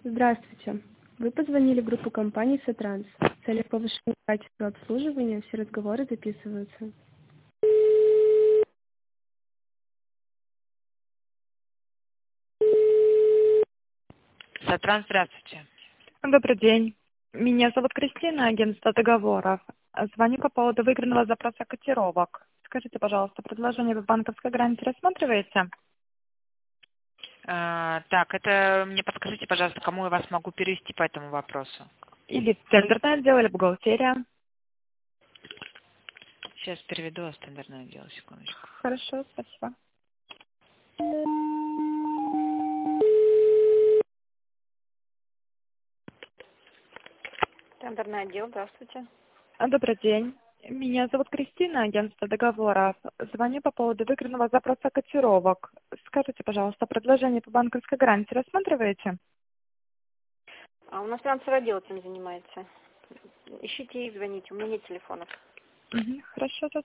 Здравствуйте. Вы позвонили в группу компании «Сотранс». В целях повышения качества обслуживания все разговоры записываются. Сатран, здравствуйте. Добрый день. Меня зовут Кристина, агентство договоров. Звоню по поводу выигранного запроса котировок. Скажите, пожалуйста, предложение в банковской гарантии рассматриваете? Так, это мне подскажите, пожалуйста, кому я вас могу перевести по этому вопросу? Или в тендерное отдел, или бухгалтерия? Сейчас переведу вас в тендерное отдел, секундочку. Хорошо, спасибо. Тендерный отдел, здравствуйте. Добрый день. Меня зовут Кристина, агентство договоров. Звоню по поводу выигранного запроса котировок. Скажите, пожалуйста, предложение по банковской гарантии рассматриваете? А у нас финансовый отдел этим занимается. Ищите и звоните, у меня нет телефонов. Хорошо,